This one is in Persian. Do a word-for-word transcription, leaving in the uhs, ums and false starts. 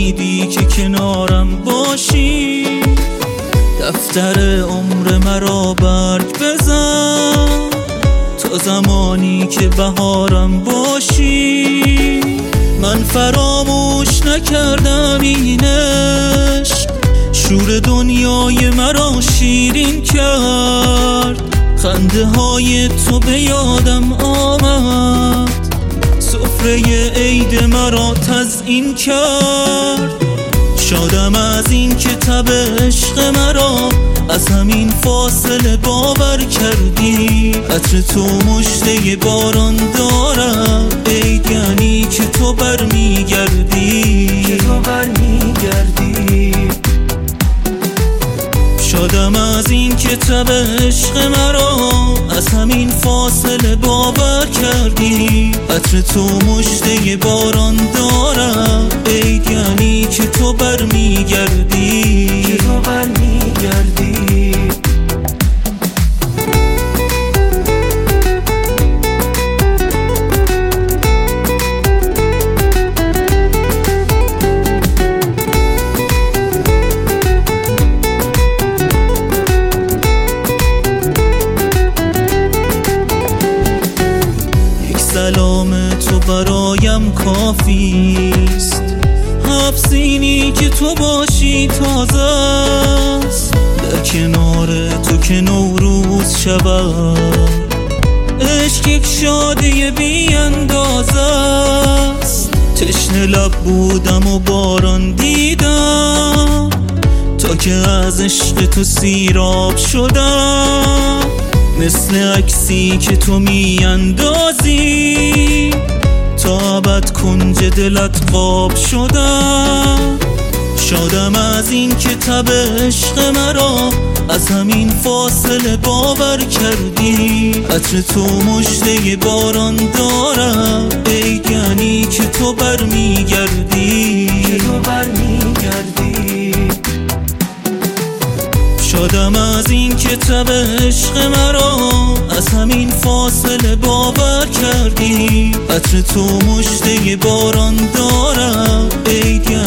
امیدی که کنارم باشی. دفتر عمر مرا برگ بزن تا زمانی که بهارم باشی. من فراموش نکردم این عشق، شور دنیای مرا شیرین کرد. خنده های تو به یادم آمد، سفره عید مرا تزیین کرد. شادم از این که تب عشق مرا از همین فاصله باور کردی. عطر تو مژده باران دارد، عید یعنی که تو برمیگردی، که تو برمیگردی. شادم از این که تب عشق مرا از همین فاصله باور کردی. عطر تو مژده باران دارد، عید یعنی که تو برمیگردی، که تو برمیگردی. سلام تو برایم کافیست، حبسینی که تو باشی تازه است. در کنار تو که نوروز شود، عشق یک شادی بی اندازه است. تشنه لب بودم و باران دیدم، تا که از عشق تو سیراب شدم. مثل عکسی که تو می اندازی، تا ابد کنج دلت خواب شدم. شادم از این که تب عشق مرا از همین فاصله باور کردی. عطر تو مژده باران دارد، عید یعنی که تو برمیگردی، که تو برمیگردی. شادم از این که تب عشق مرا از همین فاصله باور کردی. عطر تو مژده باران دارد، عید